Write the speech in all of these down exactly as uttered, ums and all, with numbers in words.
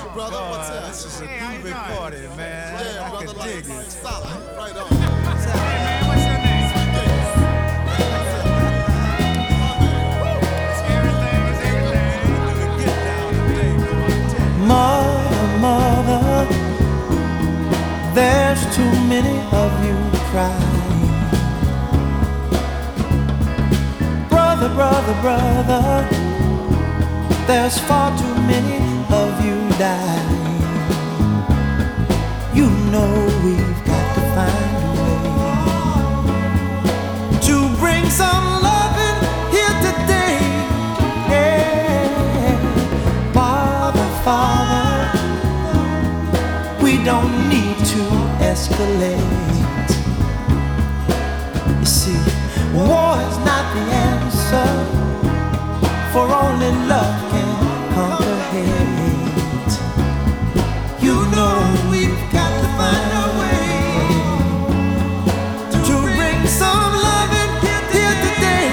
brother. What's that? This is a Hey, how you groovy doing? party, man. Yeah, I brother. can Like, dig it. solid. Right on. Hey, man, what's your name? Everything is everything. Get down today, boy, I tell you. Mother, mother, there's too many of you crying. Brother, brother, brother, there's far too many of you dying. You know we've got to find a way to bring some loving here today. Yeah. Father, Father, we don't need to escalate. You see, war is not the answer, for only love can conquer hate. You know we've got to find a way to bring some loving here today.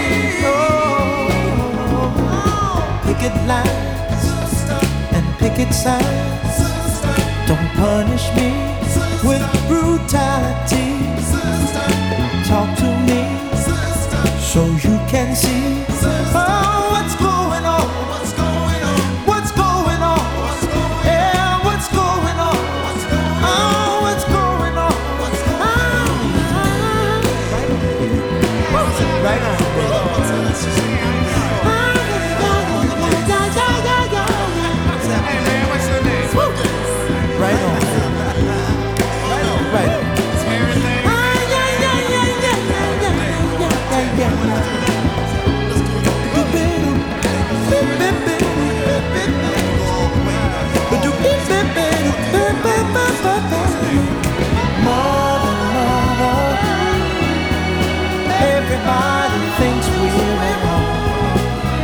Oh, picket lines and picket signs, don't punish me with brutality. Talk to me so you can see. Oh, what's going on? What's going on? What's going on? Yeah, what's going on? Oh, what's going on? Ah, right on. Hey, man, what's your name? Right on. Right on. Right on. Everything. Mother, mother, everybody thinks we're at home.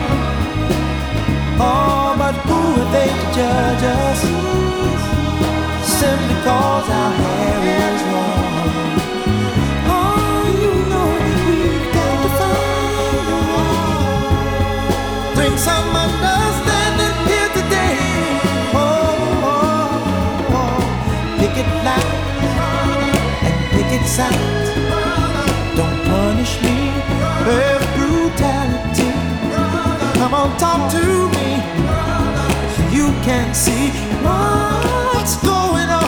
Oh, but who are they to judge us? Simply cause our hair is long. Oh, you know we've got to find a way. Bring some understanding here today. Oh, oh, oh. Picket lines and picket signs, don't punish me with brutality. Come on, talk to me so you can see what's going on.